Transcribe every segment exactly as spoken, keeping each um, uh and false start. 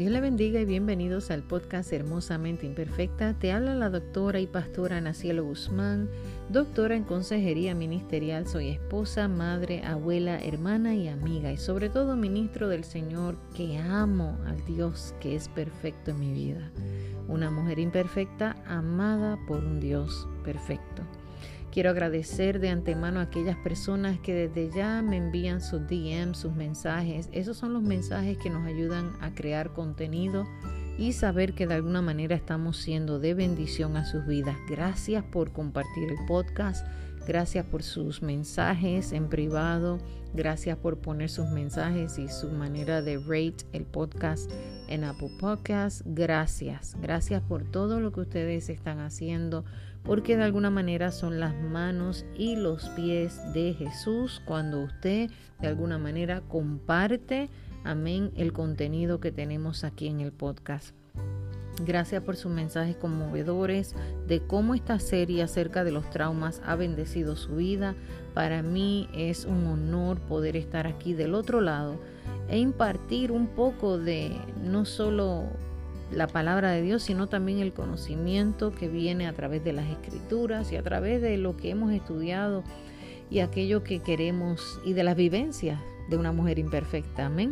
Dios le bendiga y bienvenidos al podcast Hermosamente Imperfecta. Te habla la doctora y pastora Ana Cielo Guzmán, doctora en consejería ministerial. Soy esposa, madre, abuela, hermana y amiga, y sobre todo ministro del Señor, que amo al Dios que es perfecto en mi vida. Una mujer imperfecta amada por un Dios perfecto. Quiero agradecer de antemano a aquellas personas que desde ya me envían sus D M, sus mensajes. Esos son los mensajes que nos ayudan a crear contenido y saber que de alguna manera estamos siendo de bendición a sus vidas. Gracias por compartir el podcast. Gracias por sus mensajes en privado. Gracias por poner sus mensajes y su manera de rate el podcast en Apple Podcasts. Gracias. Gracias por todo lo que ustedes están haciendo, porque de alguna manera son las manos y los pies de Jesús cuando usted de alguna manera comparte, amén, el contenido que tenemos aquí en el podcast. Gracias por sus mensajes conmovedores de cómo esta serie acerca de los traumas ha bendecido su vida. Para mí es un honor poder estar aquí del otro lado e impartir un poco de no solo la palabra de Dios, sino también el conocimiento que viene a través de las escrituras y a través de lo que hemos estudiado y aquello que queremos y de las vivencias de una mujer imperfecta. Amén.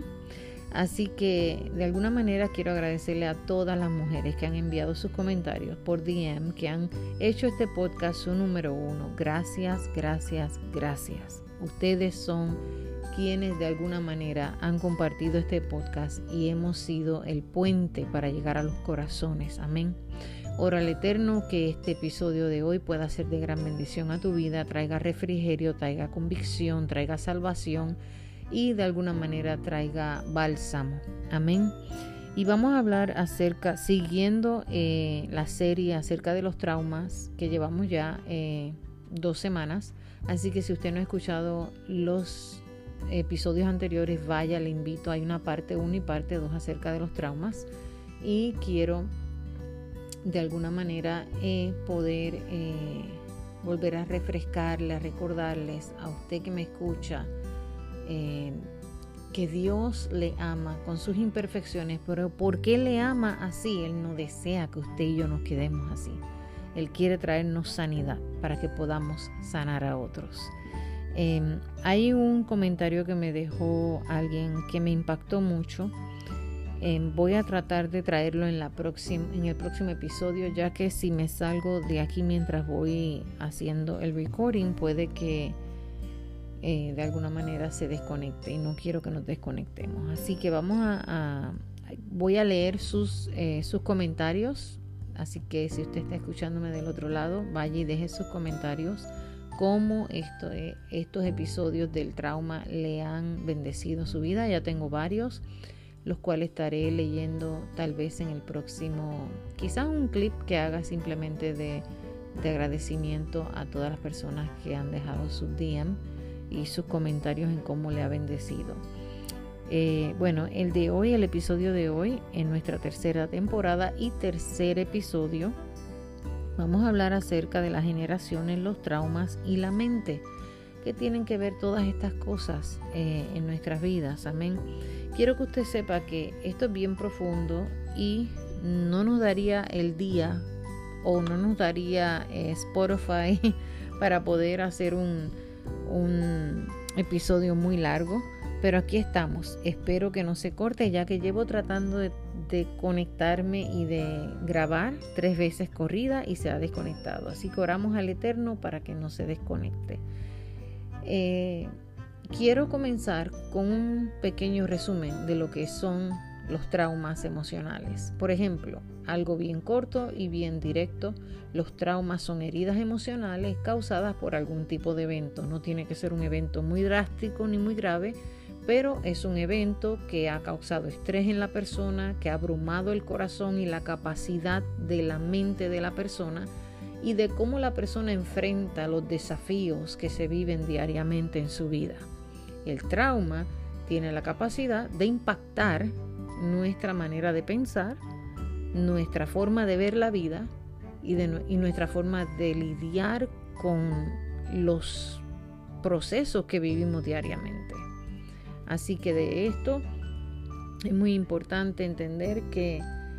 Así que de alguna manera quiero agradecerle a todas las mujeres que han enviado sus comentarios por D M, que han hecho este podcast su número uno. Gracias, gracias, gracias. Ustedes son quienes de alguna manera han compartido este podcast y hemos sido el puente para llegar a los corazones. Amén. Ora al Eterno que este episodio de hoy pueda ser de gran bendición a tu vida, traiga refrigerio, traiga convicción, traiga salvación y de alguna manera traiga bálsamo. Amén. Y vamos a hablar acerca, siguiendo eh, la serie acerca de los traumas que llevamos ya eh, dos semanas. Así que si usted no ha escuchado los episodios anteriores, vaya, le invito. Hay una parte uno y parte dos acerca de los traumas. Y quiero de alguna manera eh, poder eh, volver a refrescarle, a recordarles a usted que me escucha, Eh, que Dios le ama con sus imperfecciones, pero ¿por qué le ama así? Él no desea que usted y yo nos quedemos así. Él quiere traernos sanidad para que podamos sanar a otros. Eh, hay un comentario que me dejó alguien que me impactó mucho. Eh, voy a tratar de traerlo en, la próxima, en el próximo episodio, ya que si me salgo de aquí mientras voy haciendo el recording, puede que Eh, de alguna manera se desconecte y no quiero que nos desconectemos. Así que vamos a, a voy a leer sus, eh, sus comentarios. Así que si usted está escuchándome del otro lado, vaya y deje sus comentarios, cómo esto, eh, estos episodios del trauma le han bendecido su vida. Ya tengo varios, los cuales estaré leyendo tal vez en el próximo, quizás un clip que haga simplemente de, de agradecimiento a todas las personas que han dejado su D M y sus comentarios en cómo le ha bendecido. Eh, bueno, el de hoy, el episodio de hoy, en nuestra tercera temporada y tercer episodio, vamos a hablar acerca de las generaciones, los traumas y la mente, que tienen que ver todas estas cosas eh, en nuestras vidas. Amén. Quiero que usted sepa que esto es bien profundo y no nos daría el día o no nos daría eh, Spotify para poder hacer un un episodio muy largo, pero aquí estamos. Espero que no se corte, ya que llevo tratando de, de conectarme y de grabar tres veces corrida y se ha desconectado, así que oramos al Eterno para que no se desconecte. eh, quiero comenzar con un pequeño resumen de lo que son los traumas emocionales. Por ejemplo, algo bien corto y bien directo: los traumas son heridas emocionales causadas por algún tipo de evento. No tiene que ser un evento muy drástico ni muy grave, pero es un evento que ha causado estrés en la persona, que ha abrumado el corazón y la capacidad de la mente de la persona, y de cómo la persona enfrenta los desafíos que se viven diariamente en su vida. El trauma tiene la capacidad de impactar nuestra manera de pensar, nuestra forma de ver la vida y, de, y nuestra forma de lidiar con los procesos que vivimos diariamente. Así que de esto Es muy importante entender que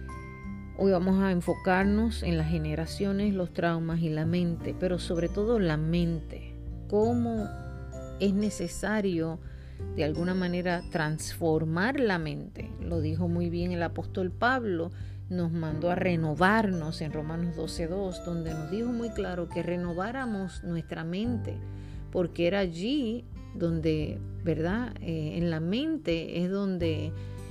hoy vamos a enfocarnos en las generaciones, los traumas y la mente, pero sobre todo la mente. Cómo es necesario de alguna manera transformar la mente. Lo dijo muy bien el apóstol Pablo, nos mandó a renovarnos en Romanos doce dos, donde nos dijo muy claro que renováramos nuestra mente, porque era allí donde, ¿verdad? Eh, en la mente es donde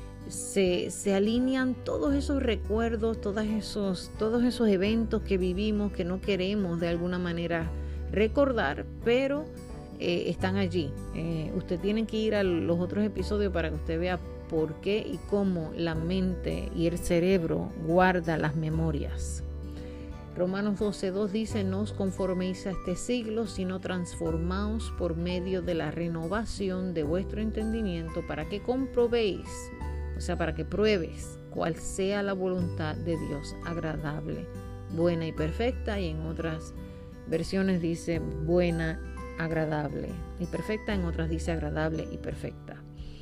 se, se alinean todos esos recuerdos, todos esos, todos esos eventos que vivimos que no queremos de alguna manera recordar, pero eh, están allí. Eh, usted tiene que ir a los otros episodios para que usted vea por qué y cómo la mente y el cerebro guarda las memorias. Romanos doce dos dice: no os conforméis a este siglo, sino transformaos por medio de la renovación de vuestro entendimiento, para que comprobéis, o sea, para que pruebes cuál sea la voluntad de Dios, agradable, buena y perfecta. Y en otras versiones dice buena, agradable y perfecta, en otras dice agradable y perfecta.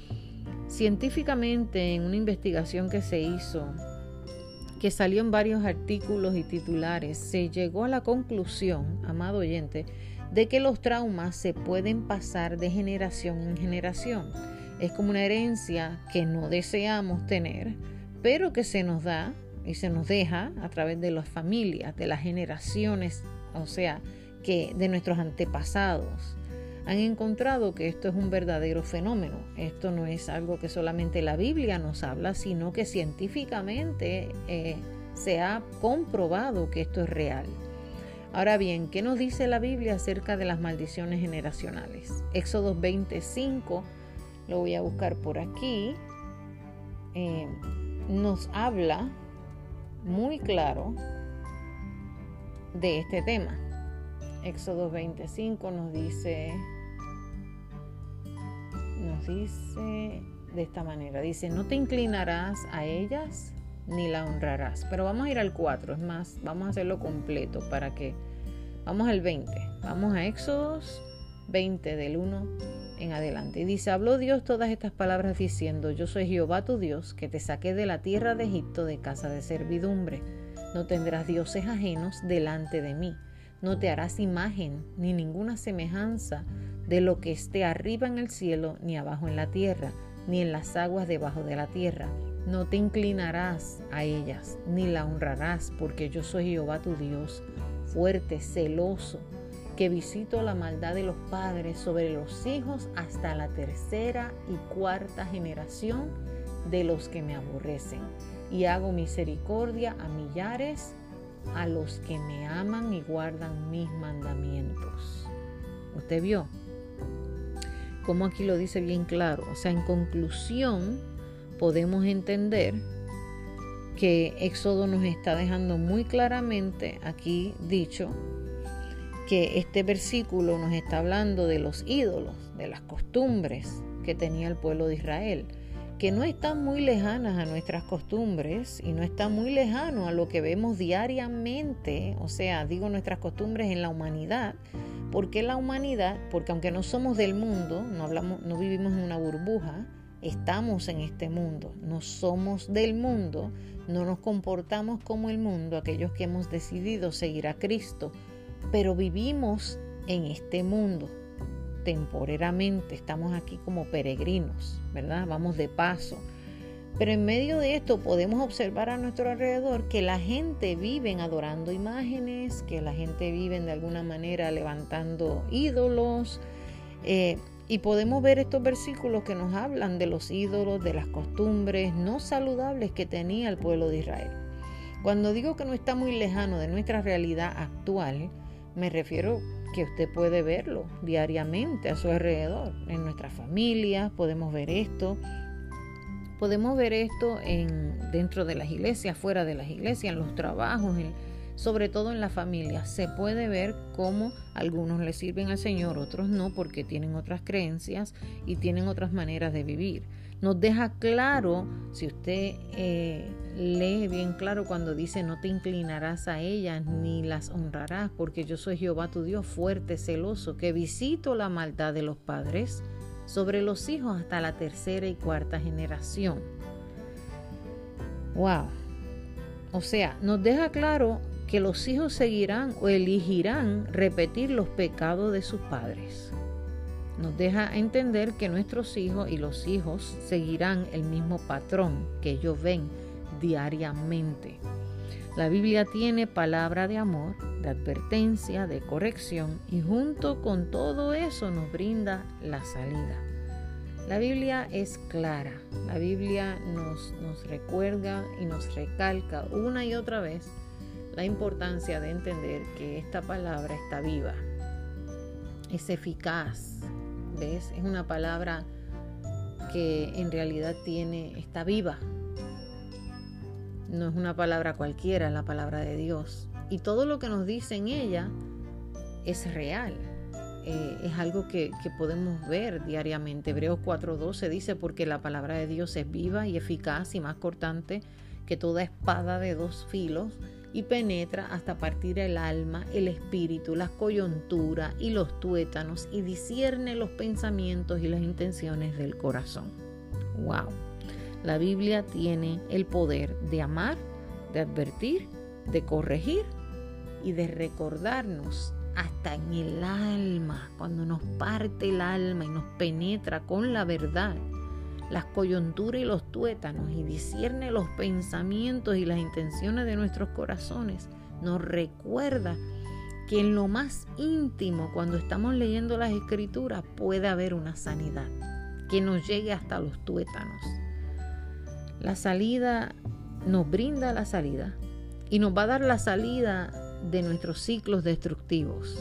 Científicamente, en una investigación que se hizo, que salió en varios artículos y titulares, se llegó a la conclusión, amado oyente, de que los traumas se pueden pasar de generación en generación. Es como una herencia que no deseamos tener, pero que se nos da y se nos deja a través de las familias, de las generaciones, o sea, que de nuestros antepasados. Han encontrado que esto es un verdadero fenómeno. Esto no es algo que solamente la Biblia nos habla, sino que científicamente eh, se ha comprobado que esto es real. Ahora bien, ¿qué nos dice la Biblia acerca de las maldiciones generacionales? Éxodo veinticinco, lo voy a buscar por aquí, eh, nos habla muy claro de este tema. Éxodo veinticinco nos dice, nos dice de esta manera, dice: no te inclinarás a ellas ni la honrarás. Pero vamos a ir al cuatro, es más, vamos a hacerlo completo para que, vamos al veinte, vamos a Éxodos veinte del uno en adelante. Y dice: habló Dios todas estas palabras diciendo: yo soy Jehová tu Dios, que te saqué de la tierra de Egipto, de casa de servidumbre. No tendrás dioses ajenos delante de mí. No te harás imagen ni ninguna semejanza de lo que esté arriba en el cielo, ni abajo en la tierra, ni en las aguas debajo de la tierra. No te inclinarás a ellas, ni la honrarás, porque yo soy Jehová tu Dios, fuerte, celoso, que visito la maldad de los padres sobre los hijos hasta la tercera y cuarta generación de los que me aborrecen, y hago misericordia a millares, a los que me aman y guardan mis mandamientos. ¿Usted vio? Como aquí lo dice bien claro. O sea, en conclusión, podemos entender que Éxodo nos está dejando muy claramente aquí dicho que este versículo nos está hablando de los ídolos, de las costumbres que tenía el pueblo de Israel, que no están muy lejanas a nuestras costumbres y no están muy lejano a lo que vemos diariamente, o sea, digo nuestras costumbres en la humanidad. ¿Por qué la humanidad? Porque aunque no somos del mundo, no hablamos, no vivimos en una burbuja, estamos en este mundo, no somos del mundo, no nos comportamos como el mundo, aquellos que hemos decidido seguir a Cristo, pero vivimos en este mundo. Temporalmente estamos aquí como peregrinos, ¿verdad? Vamos de paso. Pero en medio de esto podemos observar a nuestro alrededor que la gente vive adorando imágenes, que la gente vive de alguna manera levantando ídolos, eh, y podemos ver estos versículos que nos hablan de los ídolos, de las costumbres no saludables que tenía el pueblo de Israel. Cuando digo que no está muy lejano de nuestra realidad actual, me refiero que usted puede verlo diariamente a su alrededor. En nuestras familias podemos ver esto. Podemos ver esto en, dentro de las iglesias, fuera de las iglesias, en los trabajos, en, sobre todo en la familia. Se puede ver cómo algunos le sirven al Señor, otros no, porque tienen otras creencias y tienen otras maneras de vivir. Nos deja claro, si usted eh, lee bien claro cuando dice: no te inclinarás a ellas ni las honrarás, porque yo soy Jehová tu Dios, fuerte, celoso, que visito la maldad de los padres sobre los hijos hasta la tercera y cuarta generación. Wow. O sea, nos deja claro que los hijos seguirán o elegirán repetir los pecados de sus padres. Nos deja entender que nuestros hijos y los hijos seguirán el mismo patrón que ellos ven diariamente. La Biblia tiene palabra de amor, de advertencia, de corrección, y junto con todo eso nos brinda la salida. La Biblia es clara. La Biblia nos, nos recuerda y nos recalca una y otra vez la importancia de entender que esta palabra está viva, es eficaz. ¿Ves? Es una palabra que en realidad tiene, está viva. No es una palabra cualquiera, es la palabra de Dios. Y todo lo que nos dice en ella es real. Eh, es algo que, que podemos ver diariamente. Hebreos cuatro doce dice, porque la palabra de Dios es viva y eficaz y más cortante que toda espada de dos filos, y penetra hasta partir el alma, el espíritu, las coyunturas y los tuétanos, y discierne los pensamientos y las intenciones del corazón. ¡Wow! La Biblia tiene el poder de amar, de advertir, de corregir y de recordarnos hasta en el alma, cuando nos parte el alma y nos penetra con la verdad, las coyunturas y los tuétanos, y discierne los pensamientos y las intenciones de nuestros corazones. Nos recuerda que en lo más íntimo, cuando estamos leyendo las Escrituras, puede haber una sanidad que nos llegue hasta los tuétanos. La salida nos brinda la salida y nos va a dar la salida de nuestros ciclos destructivos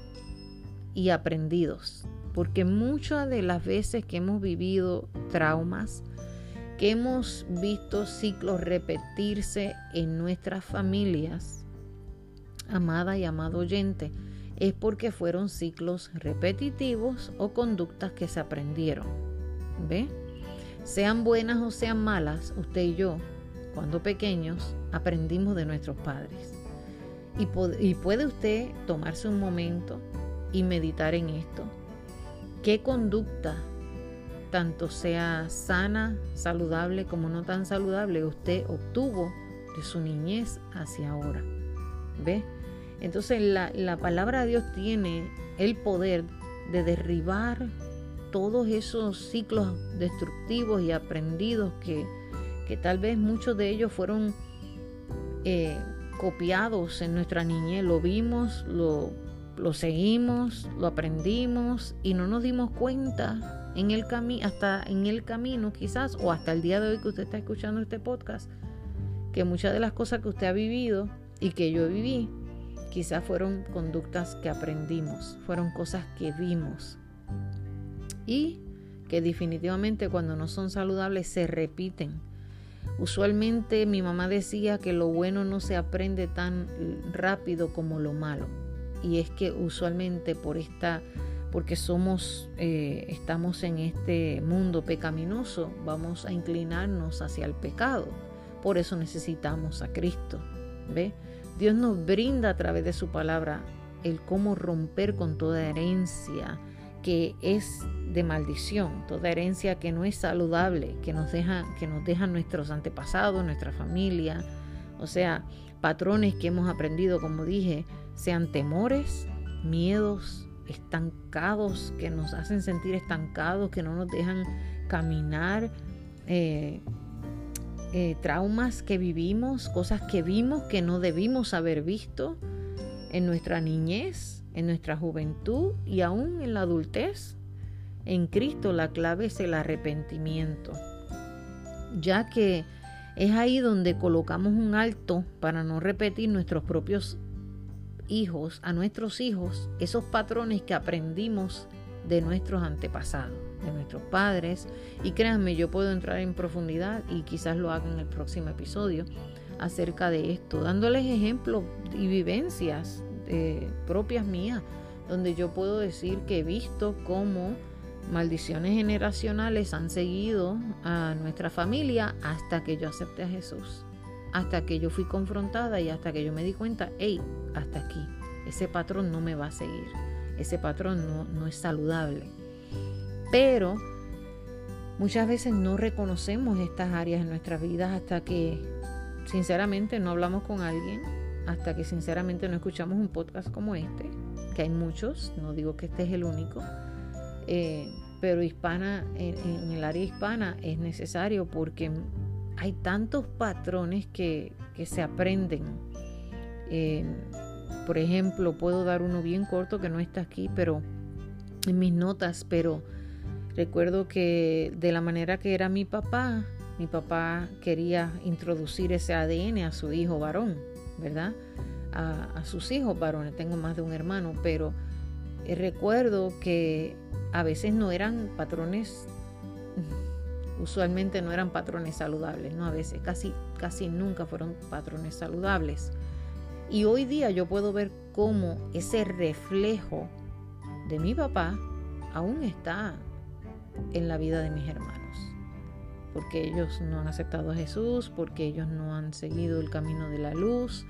y aprendidos. Porque muchas de las veces que hemos vivido traumas, que hemos visto ciclos repetirse en nuestras familias, amada y amado oyente, es porque fueron ciclos repetitivos o conductas que se aprendieron. ¿Ve? Sean buenas o sean malas, usted y yo, cuando pequeños, aprendimos de nuestros padres. Y, pod- y puede usted tomarse un momento y meditar en esto. ¿Qué conducta, tanto sea sana, saludable como no tan saludable, usted obtuvo de su niñez hacia ahora? ¿Ve? Entonces la, la palabra de Dios tiene el poder de derribar todos esos ciclos destructivos y aprendidos que, que tal vez muchos de ellos fueron eh, copiados en nuestra niñez. Lo vimos, lo Lo seguimos, lo aprendimos y no nos dimos cuenta en el cami- hasta en el camino quizás, o hasta el día de hoy que usted está escuchando este podcast, que muchas de las cosas que usted ha vivido y que yo viví, quizás fueron conductas que aprendimos, fueron cosas que vimos y que definitivamente cuando no son saludables se repiten. Usualmente mi mamá decía que lo bueno no se aprende tan rápido como lo malo. Y es que usualmente por esta, porque somos, eh, estamos en este mundo pecaminoso, vamos a inclinarnos hacia el pecado. Por eso necesitamos a Cristo. ¿Ve? Dios nos brinda a través de su palabra el cómo romper con toda herencia que es de maldición, toda herencia que no es saludable, que nos deja, que nos dejan nuestros antepasados, nuestra familia, o sea, patrones que hemos aprendido, como dije, sean temores, miedos, estancados, que nos hacen sentir estancados, que no nos dejan caminar, eh, eh, traumas que vivimos, cosas que vimos que no debimos haber visto en nuestra niñez, en nuestra juventud y aún en la adultez. En Cristo la clave es el arrepentimiento, ya que es ahí donde colocamos un alto para no repetir nuestros propios hijos, a nuestros hijos, esos patrones que aprendimos de nuestros antepasados, de nuestros padres. Y créanme, yo puedo entrar en profundidad y quizás lo haga en el próximo episodio acerca de esto, dándoles ejemplos y vivencias eh, propias mías, donde yo puedo decir que he visto cómo maldiciones generacionales han seguido a nuestra familia hasta que yo acepté a Jesús, hasta que yo fui confrontada y hasta que yo me di cuenta, hey, hasta aquí, ese patrón no me va a seguir, ese patrón no, no es saludable. Pero muchas veces no reconocemos estas áreas en nuestras vidas hasta que sinceramente no hablamos con alguien hasta que sinceramente no escuchamos un podcast como este, que hay muchos, no digo que este es el único, eh, pero hispana, en, en el área hispana es necesario porque hay tantos patrones que, que se aprenden. Eh, por ejemplo, puedo dar uno bien corto que no está aquí, pero en mis notas, pero recuerdo que de la manera que era mi papá, mi papá quería introducir ese A D N a su hijo varón, ¿verdad? A, a sus hijos varones. Tengo más de un hermano, pero eh, recuerdo que a veces no eran patrones, usualmente no eran patrones saludables, no a veces, casi, casi nunca fueron patrones saludables. Y hoy día yo puedo ver cómo ese reflejo de mi papá aún está en la vida de mis hermanos, porque ellos no han aceptado a Jesús, porque ellos no han seguido el camino de la luz.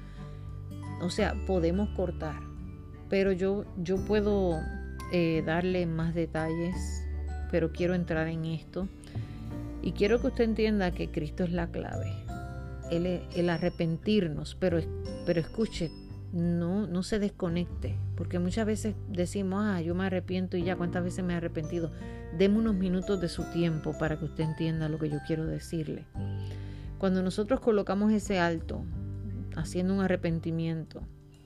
O sea, podemos cortar, pero yo, yo puedo eh, darle más detalles, pero quiero entrar en esto y quiero que usted entienda que Cristo es la clave, el, el arrepentirnos, pero, pero escuche, no, no se desconecte, porque muchas veces decimos, ah, yo me arrepiento y ya, ¿cuántas veces me he arrepentido? Deme unos minutos de su tiempo para que usted entienda lo que yo quiero decirle. Cuando nosotros colocamos ese alto, haciendo un arrepentimiento,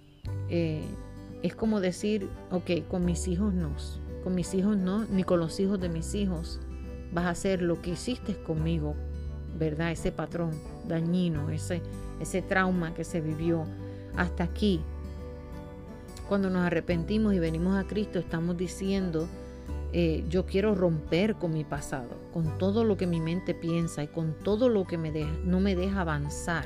eh, es como decir, ok, con mis hijos no, con mis hijos no, ni con los hijos de mis hijos vas a hacer lo que hiciste conmigo, ¿verdad? Ese patrón dañino, ese, ese trauma que se vivió hasta aquí. Cuando nos arrepentimos y venimos a Cristo, estamos diciendo, eh, yo quiero romper con mi pasado, con todo lo que mi mente piensa y con todo lo que me deja, no me deja avanzar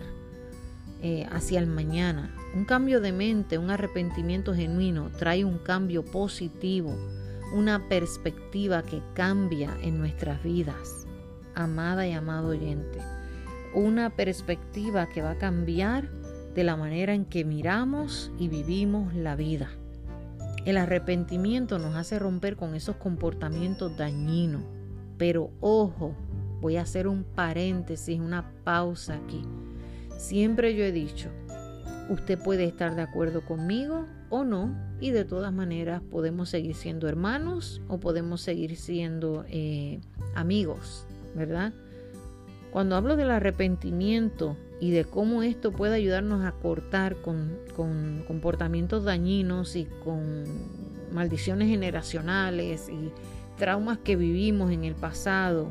eh, hacia el mañana. Un cambio de mente, un arrepentimiento genuino trae un cambio positivo, una perspectiva que cambia en nuestras vidas, amada y amado oyente. Una perspectiva que va a cambiar de la manera en que miramos y vivimos la vida. El arrepentimiento nos hace romper con esos comportamientos dañinos. Pero ojo, voy a hacer un paréntesis, una pausa aquí. Siempre yo he dicho, usted puede estar de acuerdo conmigo o no, y de todas maneras podemos seguir siendo hermanos o podemos seguir siendo eh, amigos, ¿verdad? Cuando hablo del arrepentimiento y de cómo esto puede ayudarnos a cortar con, con comportamientos dañinos y con maldiciones generacionales y traumas que vivimos en el pasado,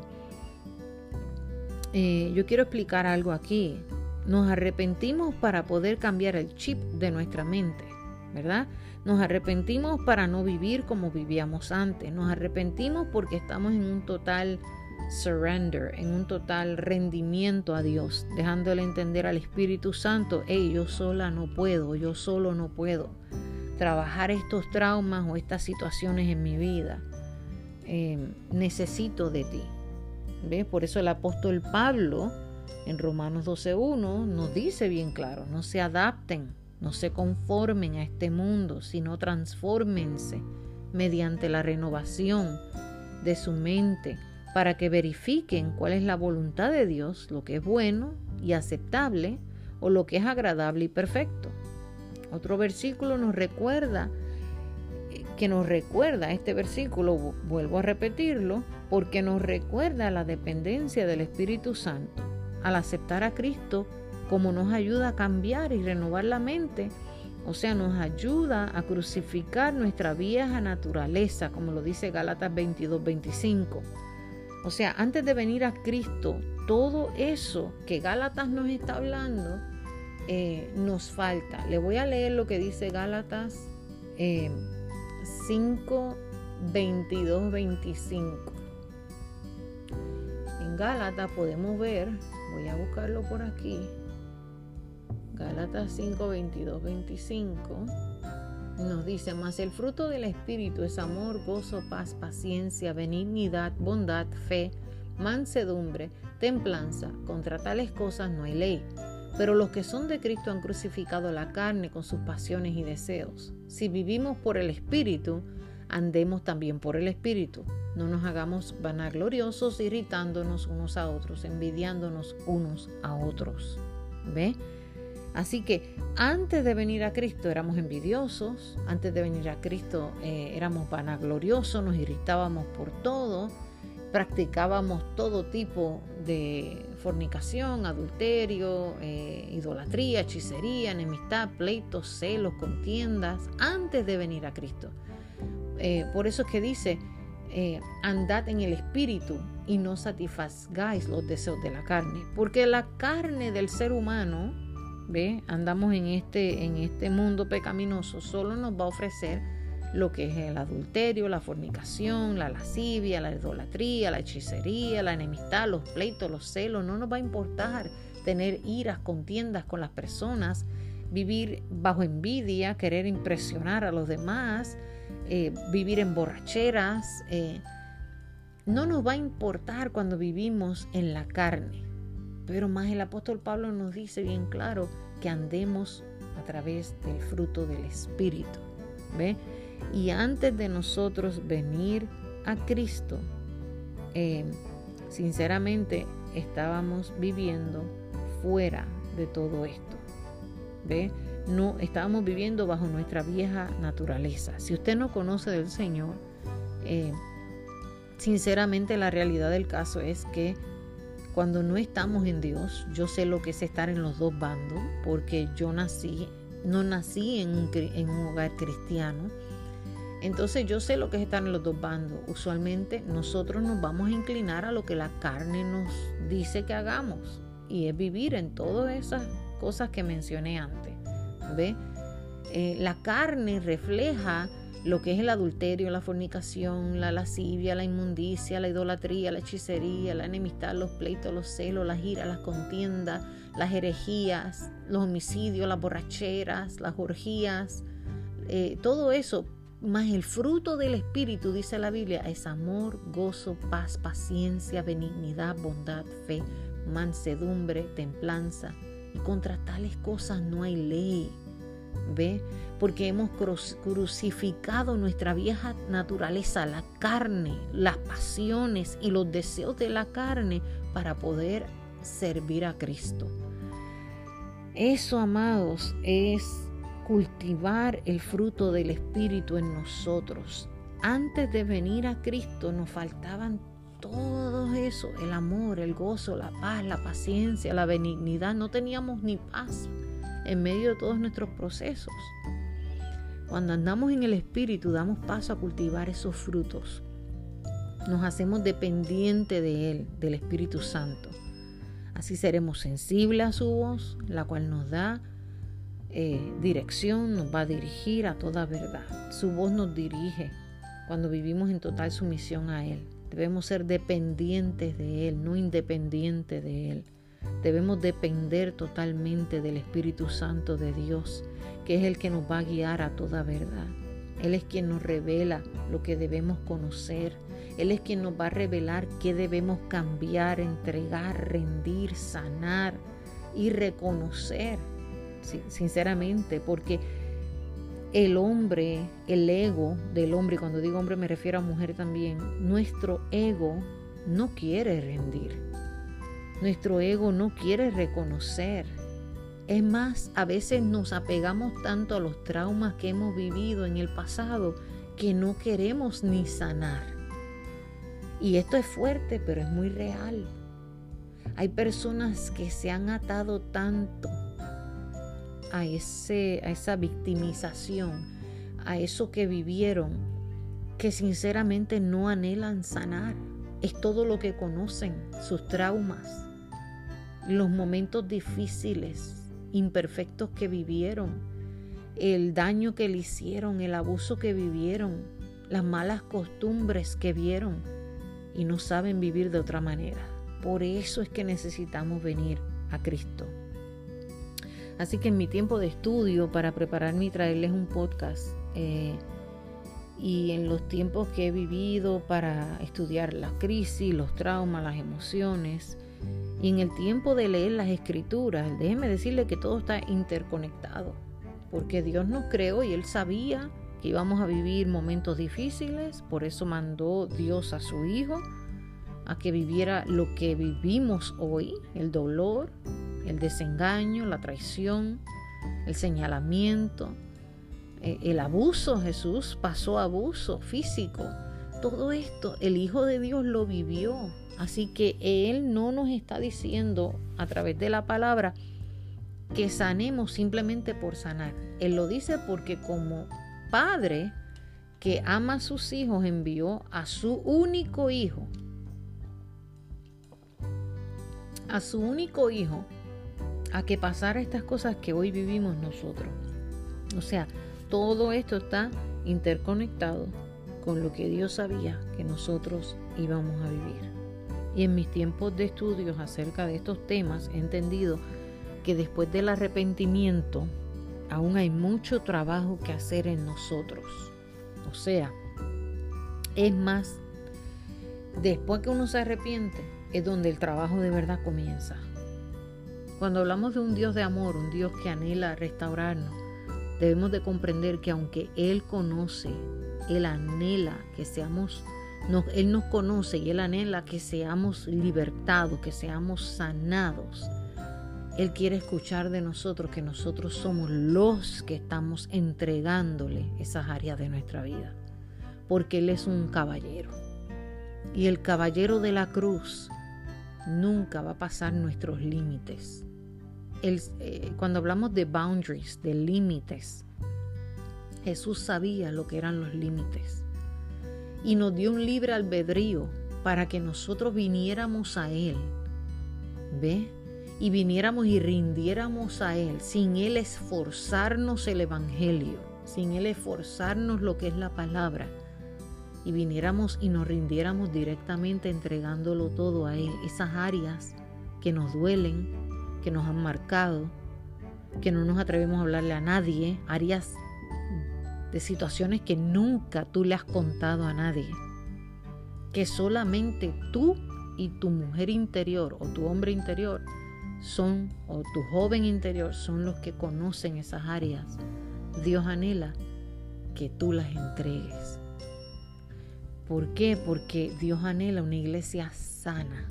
eh, yo quiero explicar algo aquí. Nos arrepentimos para poder cambiar el chip de nuestra mente, ¿verdad? Nos arrepentimos para no vivir como vivíamos antes. Nos arrepentimos porque estamos en un total surrender, en un total rendimiento a Dios, dejándole entender al Espíritu Santo, hey, yo sola no puedo, yo solo no puedo trabajar estos traumas o estas situaciones en mi vida. Eh, necesito de ti. ¿Ves? Por eso el apóstol Pablo en Romanos doce uno nos dice bien claro, no se adapten, no se conformen a este mundo, sino transfórmense mediante la renovación de su mente, para que verifiquen cuál es la voluntad de Dios, lo que es bueno y aceptable, o lo que es agradable y perfecto. Otro versículo nos recuerda, que nos recuerda este versículo, vuelvo a repetirlo, porque nos recuerda la dependencia del Espíritu Santo. Al aceptar a Cristo, como nos ayuda a cambiar y renovar la mente, o sea, nos ayuda a crucificar nuestra vieja naturaleza, como lo dice Gálatas veintidós veinticinco. O sea, antes de venir a Cristo, todo eso que Gálatas nos está hablando, eh, nos falta. Le voy a leer lo que dice Gálatas eh, cinco, veintidós, veinticinco. En Gálatas podemos ver, voy a buscarlo por aquí, Gálatas cinco, veintidós, veinticinco. Nos dice, mas el fruto del Espíritu es amor, gozo, paz, paciencia, benignidad, bondad, fe, mansedumbre, templanza. Contra tales cosas no hay ley. Pero los que son de Cristo han crucificado la carne con sus pasiones y deseos. Si vivimos por el Espíritu, andemos también por el Espíritu. No nos hagamos vanagloriosos, irritándonos unos a otros, envidiándonos unos a otros. ¿Ve? Así que antes de venir a Cristo éramos envidiosos, antes de venir a Cristo eh, éramos vanagloriosos, nos irritábamos por todo, practicábamos todo tipo de fornicación, adulterio, eh, idolatría, hechicería, enemistad, pleitos, celos, contiendas, antes de venir a Cristo. Eh, por eso es que dice, eh, andad en el Espíritu y no satisfagáis los deseos de la carne, porque la carne del ser humano, ¿ve? Andamos en este, en este mundo pecaminoso, solo nos va a ofrecer lo que es el adulterio, la fornicación, la lascivia, la idolatría, la hechicería, la enemistad, los pleitos, los celos. No nos va a importar tener iras, contiendas con las personas, vivir bajo envidia, querer impresionar a los demás, eh, vivir en borracheras. Eh, no nos va a importar cuando vivimos en la carne. Pero más el apóstol Pablo nos dice bien claro que andemos a través del fruto del Espíritu. ¿Ve? Y antes de nosotros venir a Cristo, eh, sinceramente estábamos viviendo fuera de todo esto. ¿Ve? No, estábamos viviendo bajo nuestra vieja naturaleza. Si usted no conoce del Señor, eh, sinceramente la realidad del caso es que cuando no estamos en Dios, yo sé lo que es estar en los dos bandos, porque yo nací, no nací en un, en un hogar cristiano. Entonces yo sé lo que es estar en los dos bandos. Usualmente nosotros nos vamos a inclinar a lo que la carne nos dice que hagamos, y es vivir en todas esas cosas que mencioné antes. ¿Ve? Eh, la carne refleja lo que es el adulterio, la fornicación, la lascivia, la inmundicia, la idolatría, la hechicería, la enemistad, los pleitos, los celos, las iras, las contiendas, las herejías, los homicidios, las borracheras, las orgías, eh, todo eso, más el fruto del Espíritu, dice la Biblia, es amor, gozo, paz, paciencia, benignidad, bondad, fe, mansedumbre, templanza. Y contra tales cosas no hay ley. ¿Ve? Porque hemos crucificado nuestra vieja naturaleza, la carne, las pasiones y los deseos de la carne para poder servir a Cristo. Eso, amados, es cultivar el fruto del Espíritu en nosotros. Antes de venir a Cristo nos faltaban todo eso, el amor, el gozo, la paz, la paciencia, la benignidad. No teníamos ni paz en medio de todos nuestros procesos. Cuando andamos en el Espíritu, damos paso a cultivar esos frutos. Nos hacemos dependientes de Él, del Espíritu Santo. Así seremos sensibles a su voz, la cual nos da eh, dirección, nos va a dirigir a toda verdad. Su voz nos dirige cuando vivimos en total sumisión a Él. Debemos ser dependientes de Él, no independientes de Él. Debemos depender totalmente del Espíritu Santo de Dios, que es el que nos va a guiar a toda verdad. Él es quien nos revela lo que debemos conocer. Él es quien nos va a revelar qué debemos cambiar, entregar, rendir, sanar y reconocer. Sí, sinceramente, porque el hombre, el ego del hombre, y cuando digo hombre me refiero a mujer también, nuestro ego no quiere rendir. Nuestro ego no quiere reconocer. Es más, a veces nos apegamos tanto a los traumas que hemos vivido en el pasado que no queremos ni sanar. Y esto es fuerte, pero es muy real. Hay personas que se han atado tanto a, ese, a esa victimización, a eso que vivieron, que sinceramente no anhelan sanar. Es todo lo que conocen, sus traumas, los momentos difíciles, imperfectos que vivieron, el daño que le hicieron, el abuso que vivieron, las malas costumbres que vieron y no saben vivir de otra manera. Por eso es que necesitamos venir a Cristo. Así que en mi tiempo de estudio para prepararme y traerles un podcast, eh, y en los tiempos que he vivido para estudiar la crisis, los traumas, las emociones, y en el tiempo de leer las escrituras, déjeme decirle que todo está interconectado, porque Dios nos creó y Él sabía que íbamos a vivir momentos difíciles. Por eso mandó Dios a su Hijo a que viviera lo que vivimos hoy, el dolor, el desengaño, la traición, el señalamiento, el abuso. Jesús pasó abuso físico. Todo esto el Hijo de Dios lo vivió. Así que Él no nos está diciendo a través de la palabra que sanemos simplemente por sanar. Él lo dice porque como Padre que ama a sus hijos envió a su único hijo, a su único hijo, a que pasara estas cosas que hoy vivimos nosotros. O sea, todo esto está interconectado con lo que Dios sabía que nosotros íbamos a vivir. Y en mis tiempos de estudios acerca de estos temas he entendido que después del arrepentimiento aún hay mucho trabajo que hacer en nosotros. O sea, es más, después que uno se arrepiente es donde el trabajo de verdad comienza. Cuando hablamos de un Dios de amor, un Dios que anhela restaurarnos, debemos de comprender que aunque Él conoce, Él anhela que seamos, nos, Él nos conoce y Él anhela que seamos libertados, que seamos sanados. Él quiere escuchar de nosotros que nosotros somos los que estamos entregándole esas áreas de nuestra vida, porque Él es un caballero. Y el caballero de la cruz nunca va a pasar nuestros límites. Él, eh, cuando hablamos de boundaries, de límites, Jesús sabía lo que eran los límites y nos dio un libre albedrío para que nosotros viniéramos a Él, ¿ve? Y viniéramos y rindiéramos a Él sin Él esforzarnos el evangelio, sin Él esforzarnos lo que es la palabra, y viniéramos y nos rindiéramos directamente entregándolo todo a Él. Esas áreas que nos duelen, que nos han marcado, que no nos atrevemos a hablarle a nadie, áreas de situaciones que nunca tú le has contado a nadie, que solamente tú y tu mujer interior o tu hombre interior son, o tu joven interior son los que conocen esas áreas. Dios anhela que tú las entregues. ¿Por qué? Porque Dios anhela una iglesia sana.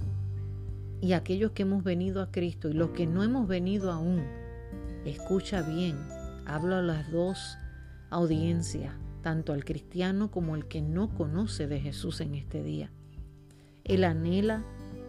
Y aquellos que hemos venido a Cristo y los que no hemos venido aún, escucha bien, hablo a las dos audiencias, tanto al cristiano como al que no conoce de Jesús en este día. Él anhela,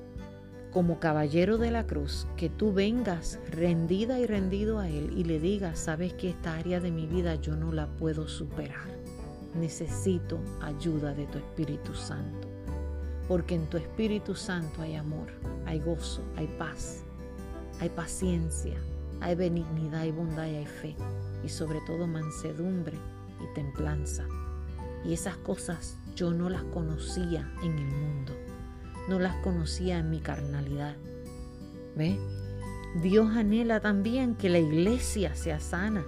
como caballero de la cruz, que tú vengas rendida y rendido a Él y le digas: sabes que esta área de mi vida yo no la puedo superar. Necesito ayuda de tu Espíritu Santo, porque en tu Espíritu Santo hay amor, hay gozo, hay paz, hay paciencia, hay benignidad, hay bondad y hay fe, y sobre todo mansedumbre y templanza. Y esas cosas yo no las conocía en el mundo, no las conocía en mi carnalidad. ¿Ve? Dios anhela también que la iglesia sea sana,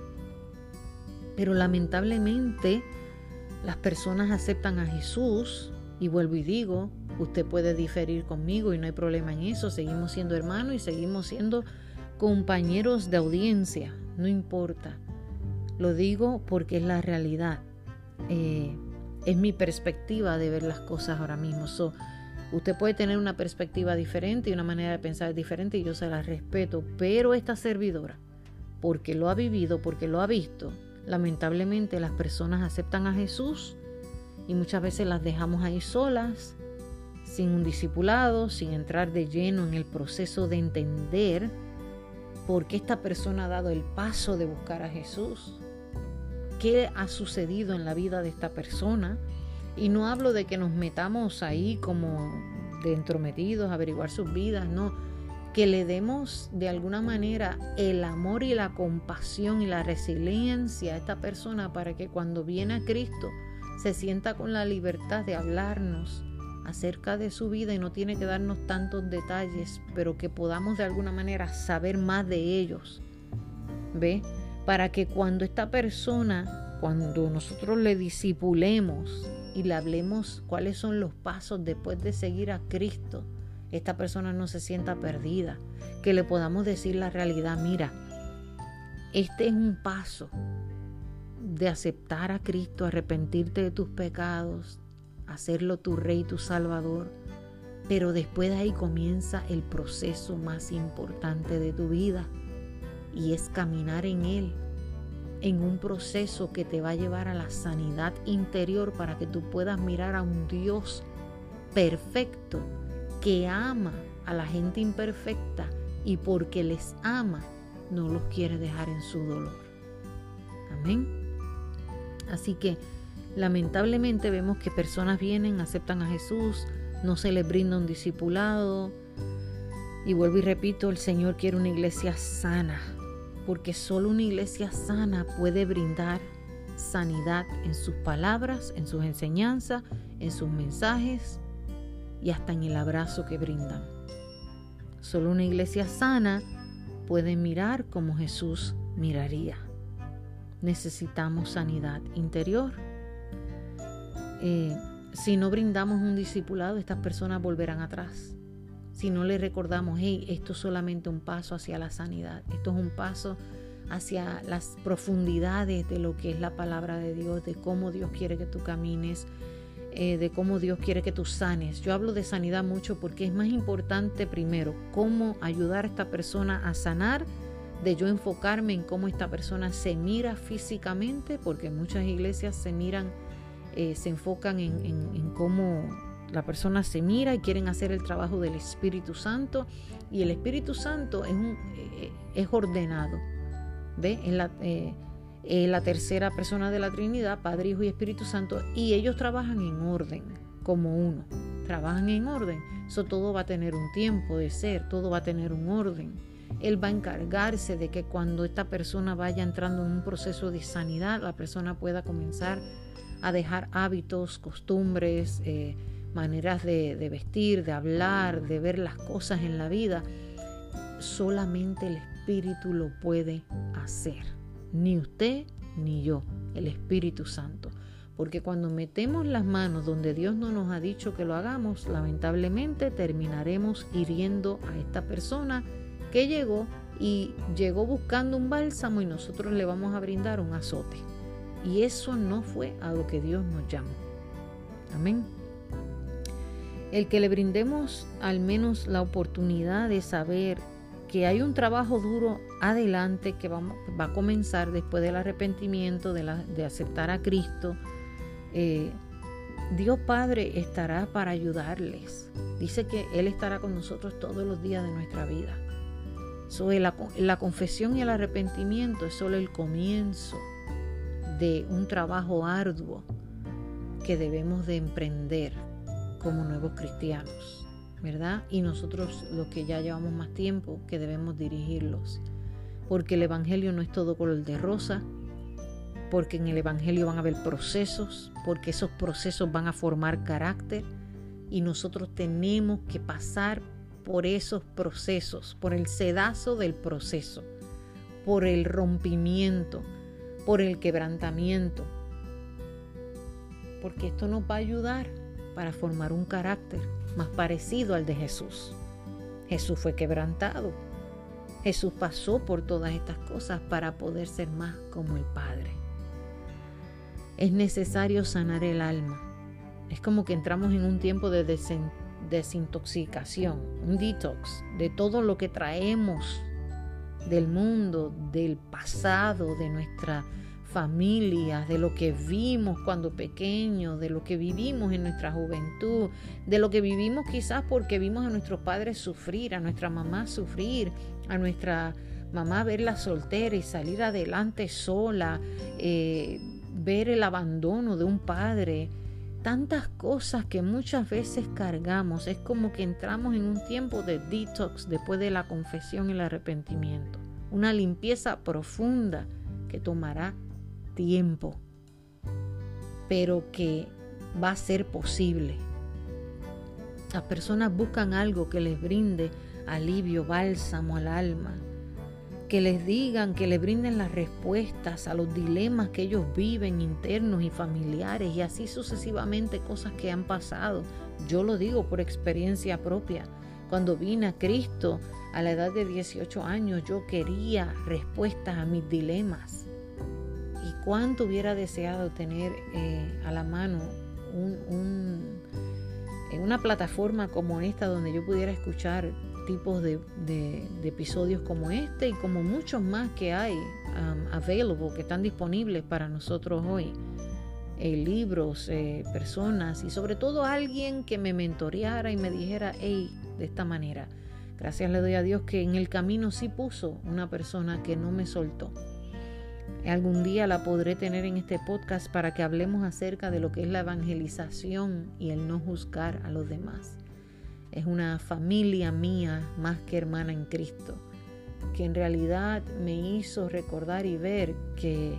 pero lamentablemente las personas aceptan a Jesús, y vuelvo y digo, usted puede diferir conmigo y no hay problema en eso, seguimos siendo hermanos y seguimos siendo compañeros de audiencia, no importa. Lo digo porque es la realidad, eh, es mi perspectiva de ver las cosas ahora mismo. So, usted puede tener una perspectiva diferente y una manera de pensar diferente y yo se la respeto, pero esta servidora, porque lo ha vivido, porque lo ha visto, lamentablemente las personas aceptan a Jesús y muchas veces las dejamos ahí solas, sin un discipulado, sin entrar de lleno en el proceso de entender por qué esta persona ha dado el paso de buscar a Jesús, qué ha sucedido en la vida de esta persona. Y no hablo de que nos metamos ahí como de entrometidos a averiguar sus vidas, no, que le demos de alguna manera el amor y la compasión y la resiliencia a esta persona para que cuando viene a Cristo se sienta con la libertad de hablarnos acerca de su vida y no tiene que darnos tantos detalles, pero que podamos de alguna manera saber más de ellos, ¿ve? Para que cuando esta persona, cuando nosotros le discipulemos y le hablemos cuáles son los pasos después de seguir a Cristo, esta persona no se sienta perdida, que le podamos decir la realidad: mira, este es un paso de aceptar a Cristo, arrepentirte de tus pecados, hacerlo tu Rey, tu Salvador, Pero después de ahí comienza el proceso más importante de tu vida, y es caminar en Él, en un proceso que te va a llevar a la sanidad interior para que tú puedas mirar a un Dios perfecto que ama a la gente imperfecta, y porque les ama no los quiere dejar en su dolor. Amén. Así que lamentablemente vemos que personas vienen, aceptan a Jesús, no se les brinda un discipulado, y vuelvo y repito, el Señor quiere una iglesia sana, porque solo una iglesia sana puede brindar sanidad en sus palabras, en sus enseñanzas, en sus mensajes y hasta en el abrazo que brindan. Solo una iglesia sana puede mirar como Jesús miraría. Necesitamos sanidad interior. Eh, si no brindamos un discipulado, estas personas volverán atrás. Si no les recordamos, hey, esto es solamente un paso hacia la sanidad, esto es un paso hacia las profundidades de lo que es la palabra de Dios, de cómo Dios quiere que tú camines, eh, de cómo Dios quiere que tú sanes. Yo hablo de sanidad mucho porque es más importante primero cómo ayudar a esta persona a sanar, de yo enfocarme en cómo esta persona se mira físicamente, porque muchas iglesias se miran, eh, se enfocan en, en, en cómo la persona se mira y quieren hacer el trabajo del Espíritu Santo, y el Espíritu Santo es, un, eh, es ordenado, ¿ve? Es la, eh, es la tercera persona de la Trinidad, Padre, Hijo y Espíritu Santo, y ellos trabajan en orden, como uno, trabajan en orden. Eso todo va a tener un tiempo de ser, todo va a tener un orden. Él va a encargarse de que cuando esta persona vaya entrando en un proceso de sanidad, la persona pueda comenzar a dejar hábitos, costumbres, eh, maneras de, de vestir, de hablar, de ver las cosas en la vida. Solamente el Espíritu lo puede hacer. Ni usted ni yo, el Espíritu Santo. Porque cuando metemos las manos donde Dios no nos ha dicho que lo hagamos, lamentablemente terminaremos hiriendo a esta persona que llegó y llegó buscando un bálsamo, y nosotros le vamos a brindar un azote. Y eso no fue a lo que Dios nos llamó. Amén. El que le brindemos al menos la oportunidad de saber que hay un trabajo duro adelante que va, va a comenzar después del arrepentimiento, de, la, de aceptar a Cristo. Eh, Dios Padre estará para ayudarles. Dice que Él estará con nosotros todos los días de nuestra vida. So, la, la confesión y el arrepentimiento es solo el comienzo de un trabajo arduo que debemos de emprender como nuevos cristianos, ¿verdad? Y nosotros, los que ya llevamos más tiempo, que debemos dirigirlos, porque el Evangelio no es todo color de rosa, porque en el Evangelio van a haber procesos, porque esos procesos van a formar carácter, y nosotros tenemos que pasar por esos procesos, por el sedazo del proceso, por el rompimiento, por el quebrantamiento, porque esto nos va a ayudar para formar un carácter más parecido al de Jesús. Jesús fue quebrantado. Jesús pasó por todas estas cosas para poder ser más como el Padre. Es necesario sanar el alma. Es como que entramos en un tiempo de desen- desintoxicación, un detox de todo lo que traemos del mundo, del pasado, de nuestra familias, de lo que vimos cuando pequeños, de lo que vivimos en nuestra juventud, de lo que vivimos quizás porque vimos a nuestros padres sufrir, a nuestra mamá sufrir, a nuestra mamá verla soltera y salir adelante sola, eh, ver el abandono de un padre, tantas cosas que muchas veces cargamos. Es como que entramos en un tiempo de detox después de la confesión y el arrepentimiento, una limpieza profunda que tomará tiempo, pero que va a ser posible. Las personas buscan algo que les brinde alivio, bálsamo al alma, que les digan, que les brinden las respuestas a los dilemas que ellos viven internos y familiares, y así sucesivamente, cosas que han pasado. Yo lo digo por experiencia propia. Cuando vine a Cristo a la edad de dieciocho años, yo quería respuestas a mis dilemas. Y cuánto hubiera deseado tener eh, a la mano un, un, en una plataforma como esta donde yo pudiera escuchar tipos de, de, de episodios como este y como muchos más que hay um, available, que están disponibles para nosotros hoy. Eh, libros, eh, personas y sobre todo alguien que me mentoreara y me dijera, hey, de esta manera. Gracias le doy a Dios que en el camino sí puso una persona que no me soltó. Algún día la podré tener en este podcast para que hablemos acerca de lo que es la evangelización y el no juzgar a los demás. Es una familia mía más que hermana en Cristo, que en realidad me hizo recordar y ver que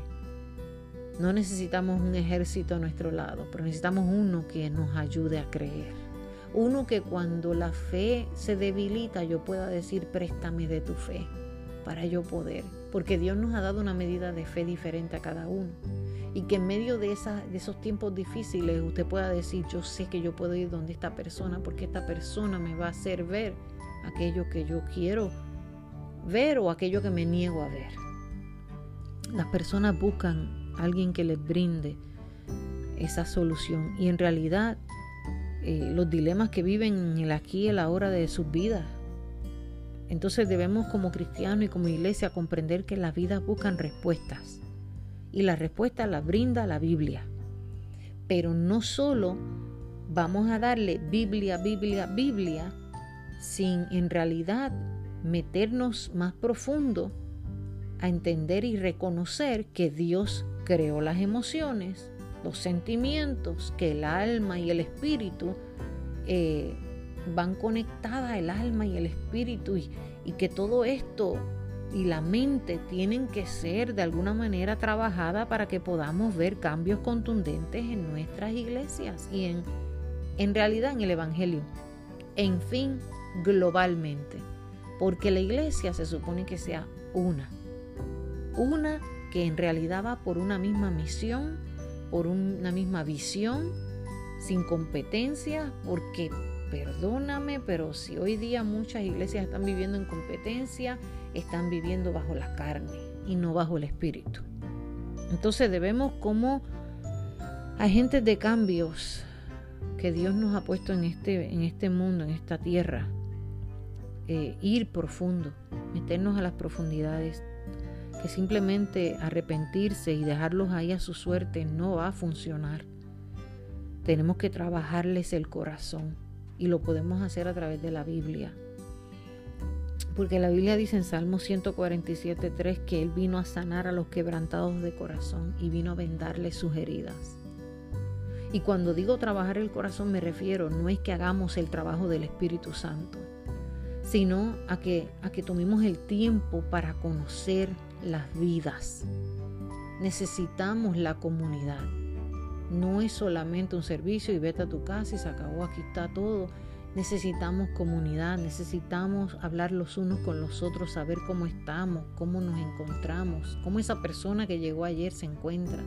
no necesitamos un ejército a nuestro lado, pero necesitamos uno que nos ayude a creer. Uno que cuando la fe se debilita yo pueda decir, préstame de tu fe para yo poder. Porque Dios nos ha dado una medida de fe diferente a cada uno. Y que en medio de, esa, de esos tiempos difíciles usted pueda decir, yo sé que yo puedo ir donde esta persona porque esta persona me va a hacer ver aquello que yo quiero ver o aquello que me niego a ver. Las personas buscan a alguien que les brinde esa solución. Y en realidad eh, los dilemas que viven en el aquí y en la hora de sus vidas. Entonces debemos como cristianos y como iglesia comprender que las vidas buscan respuestas. Y las respuestas las brinda la Biblia. Pero no solo vamos a darle Biblia, Biblia, Biblia, sin en realidad meternos más profundo a entender y reconocer que Dios creó las emociones, los sentimientos, que el alma y el espíritu eh, van conectadas, el alma y el espíritu, y, y que todo esto y la mente tienen que ser de alguna manera trabajada para que podamos ver cambios contundentes en nuestras iglesias y en, en realidad en el evangelio. En fin, globalmente. Porque la iglesia se supone que sea una. Una que en realidad va por una misma misión, por una misma visión, sin competencia, porque perdóname, pero si hoy día muchas iglesias están viviendo en competencia, están viviendo bajo la carne y no bajo el espíritu. Entonces debemos, como agentes de cambios que Dios nos ha puesto en este, en este mundo, en esta tierra, eh, ir profundo, meternos a las profundidades, que simplemente arrepentirse y dejarlos ahí a su suerte no va a funcionar. Tenemos que trabajarles el corazón y lo podemos hacer a través de la Biblia. Porque la Biblia dice en Salmo ciento cuarenta y siete, tres que Él vino a sanar a los quebrantados de corazón y vino a vendarles sus heridas. Y cuando digo trabajar el corazón me refiero, no es que hagamos el trabajo del Espíritu Santo, sino a que, a que tomemos el tiempo para conocer las vidas. Necesitamos la comunidad. No es solamente un servicio y vete a tu casa y se acabó, aquí está todo. Necesitamos comunidad, necesitamos hablar los unos con los otros, saber cómo estamos, cómo nos encontramos, cómo esa persona que llegó ayer se encuentra,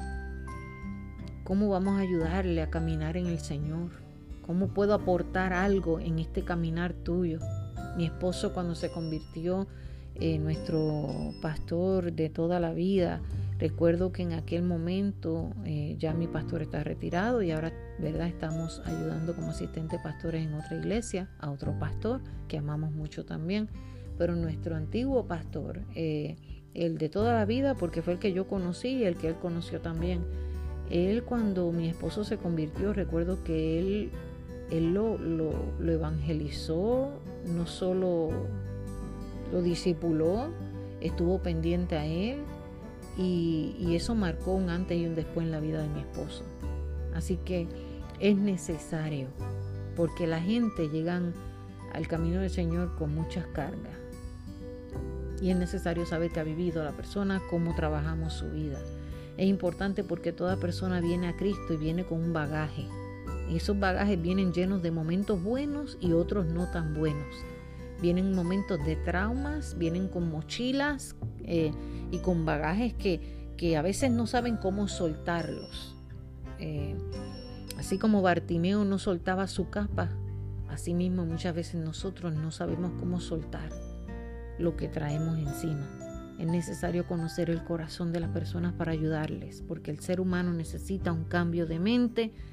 cómo vamos a ayudarle a caminar en el Señor, cómo puedo aportar algo en este caminar tuyo. Mi esposo, cuando se convirtió en nuestro pastor de toda la vida, recuerdo que en aquel momento eh, ya mi pastor está retirado y ahora, ¿verdad?, estamos ayudando como asistentes pastores en otra iglesia a otro pastor que amamos mucho también. Pero nuestro antiguo pastor, eh, el de toda la vida, porque fue el que yo conocí y el que él conoció también, él, cuando mi esposo se convirtió, recuerdo que él, él lo, lo, lo evangelizó, no solo lo discipuló, estuvo pendiente a él. Y, y eso marcó un antes y un después en la vida de mi esposo. Así que es necesario, porque la gente llega al camino del Señor con muchas cargas. Y es necesario saber qué ha vivido la persona, cómo trabajamos su vida. Es importante porque toda persona viene a Cristo y viene con un bagaje. Y esos bagajes vienen llenos de momentos buenos y otros no tan buenos. Vienen momentos de traumas, vienen con mochilas eh, y con bagajes que, que a veces no saben cómo soltarlos. Eh, así como Bartimeo no soltaba su capa, así mismo muchas veces nosotros no sabemos cómo soltar lo que traemos encima. Es necesario conocer el corazón de las personas para ayudarles, porque el ser humano necesita un cambio de mente,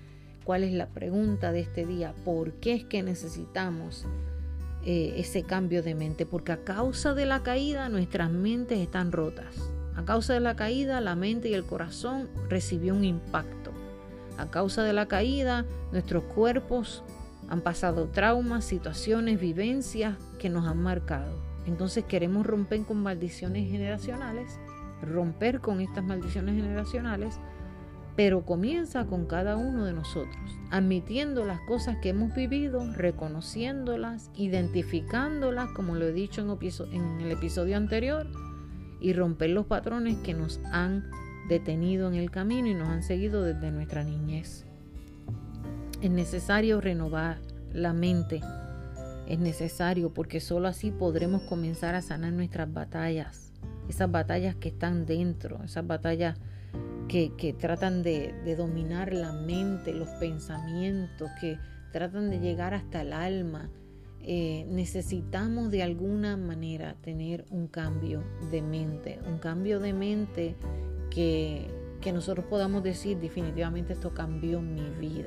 ¿Cuál es la pregunta de este día? ¿Por qué es que necesitamos eh, ese cambio de mente? Porque a causa de la caída nuestras mentes están rotas. A causa de la caída la mente y el corazón recibió un impacto. A causa de la caída nuestros cuerpos han pasado traumas, situaciones, vivencias que nos han marcado. Entonces queremos romper con maldiciones generacionales, romper con estas maldiciones generacionales, pero comienza con cada uno de nosotros, admitiendo las cosas que hemos vivido, reconociéndolas, identificándolas, como lo he dicho en el episodio anterior, y romper los patrones que nos han detenido en el camino y nos han seguido desde nuestra niñez. Es necesario renovar la mente, es necesario porque solo así podremos comenzar a sanar nuestras batallas, esas batallas que están dentro, esas batallas que, que tratan de, de dominar la mente, los pensamientos, que tratan de llegar hasta el alma. Eh, necesitamos de alguna manera tener un cambio de mente, un cambio de mente que, que nosotros podamos decir definitivamente esto cambió mi vida.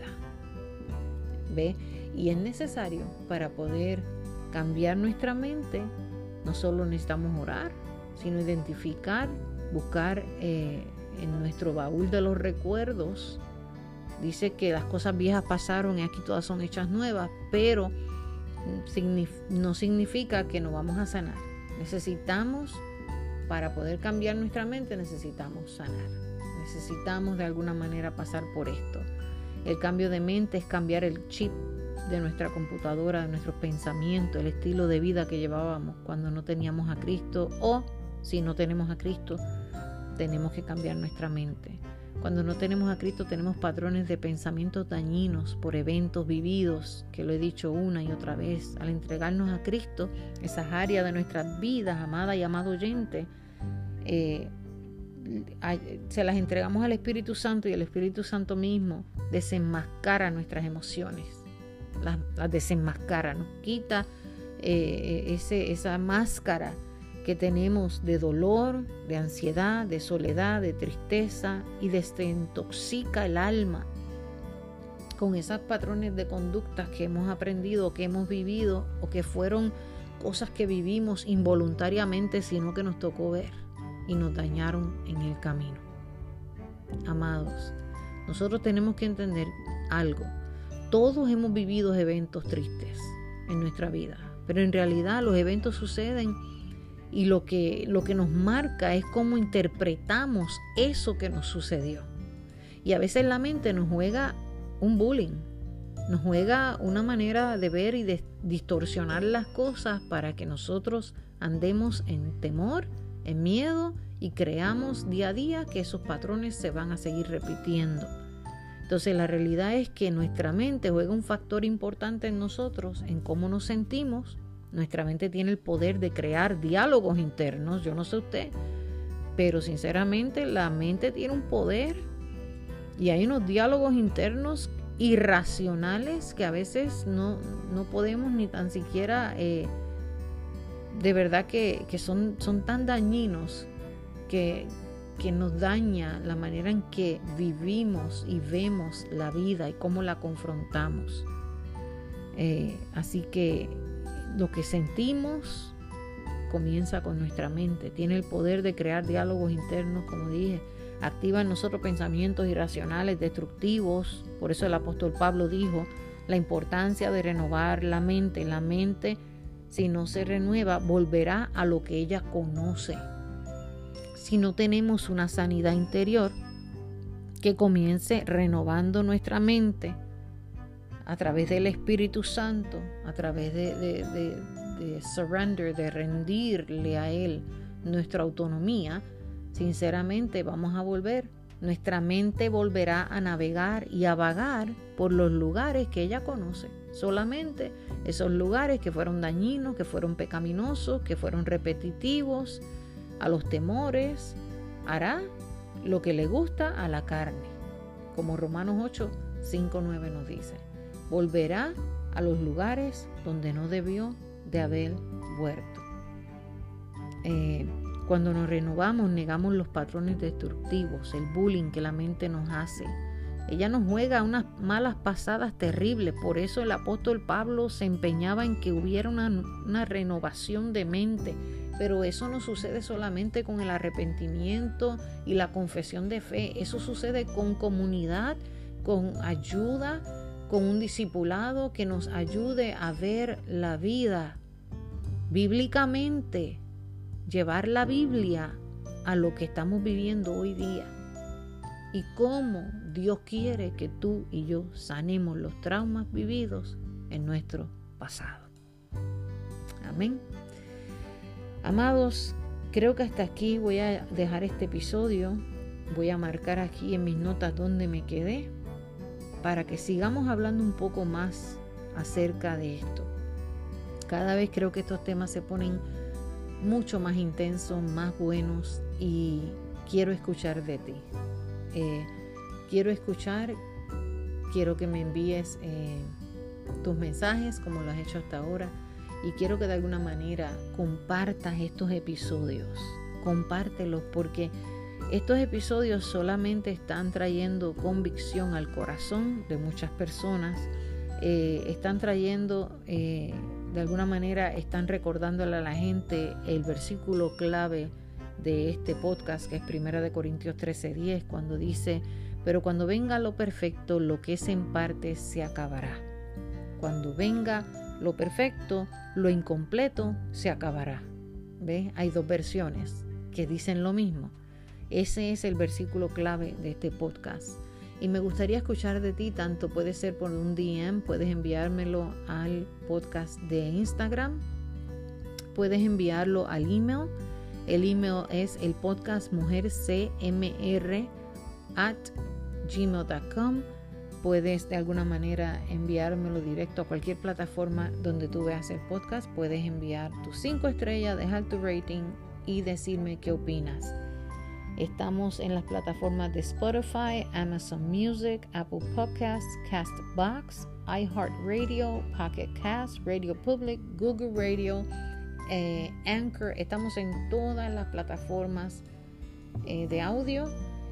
¿Ve? Y es necesario para poder cambiar nuestra mente, no solo necesitamos orar, sino identificar, buscar eh, en nuestro baúl de los recuerdos. Dice que las cosas viejas pasaron y aquí todas son hechas nuevas, pero no significa que no vamos a sanar. Necesitamos, para poder cambiar nuestra mente, necesitamos sanar. Necesitamos de alguna manera pasar por esto. El cambio de mente es cambiar el chip de nuestra computadora, de nuestros pensamientos, el estilo de vida que llevábamos cuando no teníamos a Cristo, o si no tenemos a Cristo, tenemos que cambiar nuestra mente. Cuando no tenemos a Cristo tenemos patrones de pensamientos dañinos por eventos vividos, que lo he dicho una y otra vez. Al entregarnos a Cristo, esas áreas de nuestras vidas, amada y amado oyente, eh, se las entregamos al Espíritu Santo y el Espíritu Santo mismo desenmascara nuestras emociones, las, las desenmascara, nos quita eh, ese, esa máscara que tenemos de dolor, de ansiedad, de soledad, de tristeza, y desintoxica el alma con esos patrones de conductas que hemos aprendido, que hemos vivido, o que fueron cosas que vivimos involuntariamente, sino que nos tocó ver y nos dañaron en el camino. Amados, nosotros tenemos que entender algo. Todos hemos vivido eventos tristes en nuestra vida, pero en realidad los eventos suceden y lo que, lo que nos marca es cómo interpretamos eso que nos sucedió. Y a veces la mente nos juega un bullying, nos juega una manera de ver y de distorsionar las cosas para que nosotros andemos en temor, en miedo, y creamos día a día que esos patrones se van a seguir repitiendo. Entonces la realidad es que nuestra mente juega un factor importante en nosotros, en cómo nos sentimos. Nuestra mente tiene el poder de crear diálogos internos. Yo no sé usted, pero sinceramente la mente tiene un poder, y hay unos diálogos internos irracionales que a veces no, no podemos ni tan siquiera, eh, de verdad que, que son, son tan dañinos que, que nos daña la manera en que vivimos y vemos la vida y cómo la confrontamos. Eh, así que lo que sentimos comienza con nuestra mente. Tiene el poder de crear diálogos internos, como dije. Activa en nosotros pensamientos irracionales, destructivos. Por eso el apóstol Pablo dijo la importancia de renovar la mente. La mente, si no se renueva, volverá a lo que ella conoce. Si no tenemos una sanidad interior que comience renovando nuestra mente a través del Espíritu Santo, a través de, de, de, de surrender, de rendirle a Él nuestra autonomía, sinceramente vamos a volver. Nuestra mente volverá a navegar y a vagar por los lugares que ella conoce. Solamente esos lugares que fueron dañinos, que fueron pecaminosos, que fueron repetitivos a los temores, hará lo que le gusta a la carne. Como Romanos ocho, cinco, nueve nos dice. Volverá a los lugares donde no debió de haber vuelto. Eh, cuando nos renovamos, negamos los patrones destructivos, el bullying que la mente nos hace, ella nos juega unas malas pasadas terribles. Por eso el apóstol Pablo se empeñaba en que hubiera una, una renovación de mente. Pero eso no sucede solamente con el arrepentimiento y la confesión de fe. Eso sucede con comunidad, con ayuda, con un discipulado que nos ayude a ver la vida bíblicamente, llevar la Biblia a lo que estamos viviendo hoy día y cómo Dios quiere que tú y yo sanemos los traumas vividos en nuestro pasado. Amén. Amados, creo que hasta aquí voy a dejar este episodio. Voy a marcar aquí en mis notas donde me quedé para que sigamos hablando un poco más acerca de esto. Cada vez creo que estos temas se ponen mucho más intensos, más buenos, y quiero escuchar de ti. Eh, quiero escuchar, quiero que me envíes eh, tus mensajes como lo has hecho hasta ahora, y quiero que de alguna manera compartas estos episodios. Compártelos, porque estos episodios solamente están trayendo convicción al corazón de muchas personas. Eh, están trayendo, eh, de alguna manera, están recordándole a la gente el versículo clave de este podcast, que es primera de Corintios trece diez, cuando dice: pero cuando venga lo perfecto, lo que es en parte se acabará. Cuando venga lo perfecto, lo incompleto se acabará. ¿Ves? Hay dos versiones que dicen lo mismo. Ese es el versículo clave de este podcast. Y me gustaría escuchar de ti, tanto puede ser por un D M, puedes enviármelo al podcast de Instagram, puedes enviarlo al email. El email es el podcast mujercmr at gmail punto com. Puedes de alguna manera enviármelo directo a cualquier plataforma donde tú veas el podcast. Puedes enviar tus cinco estrellas, dejar tu rating y decirme qué opinas. Estamos en las plataformas de Spotify, Amazon Music, Apple Podcasts, Castbox, iHeartRadio, Pocket Cast, Radio Public, Google Radio, eh, Anchor. Estamos en todas las plataformas eh, de audio.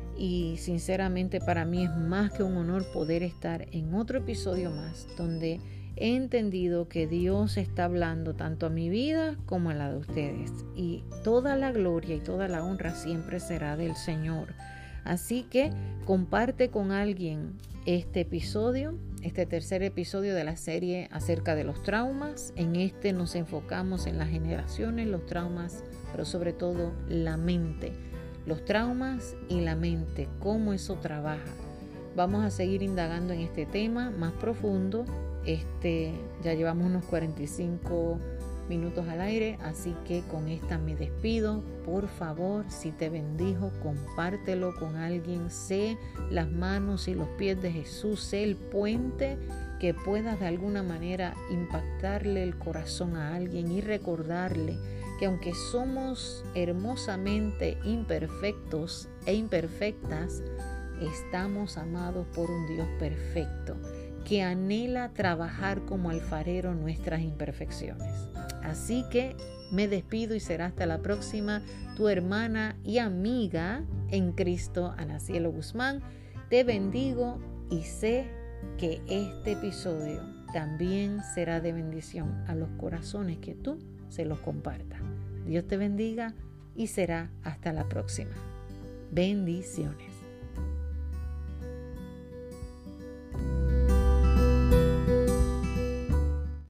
Y sinceramente para mí es más que un honor poder estar en otro episodio más, donde he entendido que Dios está hablando tanto a mi vida como a la de ustedes. Y toda la gloria y toda la honra siempre será del Señor. Así que comparte con alguien este episodio, este tercer episodio de la serie acerca de los traumas. En este nos enfocamos en las generaciones, los traumas, pero sobre todo la mente. Los traumas y la mente, cómo eso trabaja. Vamos a seguir indagando en este tema más profundo. Este, ya llevamos unos cuarenta y cinco minutos al aire, así que con esta me despido. Por favor, si te bendijo, compártelo con alguien. Sé las manos y los pies de Jesús, sé el puente que puedas de alguna manera impactarle el corazón a alguien y recordarle que aunque somos hermosamente imperfectos e imperfectas, estamos amados por un Dios perfecto que anhela trabajar como alfarero nuestras imperfecciones. Así que me despido y será hasta la próxima. Tu hermana y amiga en Cristo, Ana Cielo Guzmán. Te bendigo y sé que este episodio también será de bendición a los corazones que tú se los compartas. Dios te bendiga y será hasta la próxima. Bendiciones.